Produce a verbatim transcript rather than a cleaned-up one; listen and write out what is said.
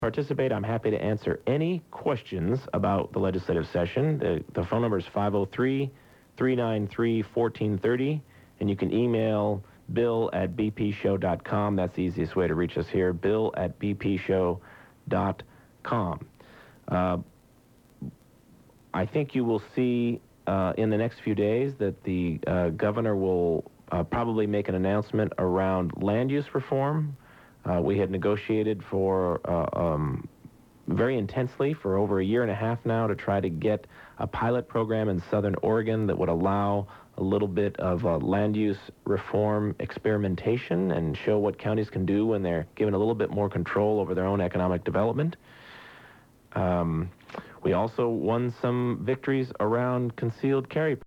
participate. I'm happy to answer any questions about the legislative session. The, the phone number is five oh three, three nine three, one four three oh, and you can email bill at b p show dot com. That's the easiest way to reach us here, bill at b p show dot com. Uh, I think you will see uh, in the next few days that the uh, governor will uh, probably make an announcement around land use reform. Uh, we had negotiated for uh, um, very intensely for over a year and a half now to try to get a pilot program in Southern Oregon that would allow a little bit of uh, land use reform experimentation and show what counties can do when they're given a little bit more control over their own economic development. Um, we also won some victories around concealed carry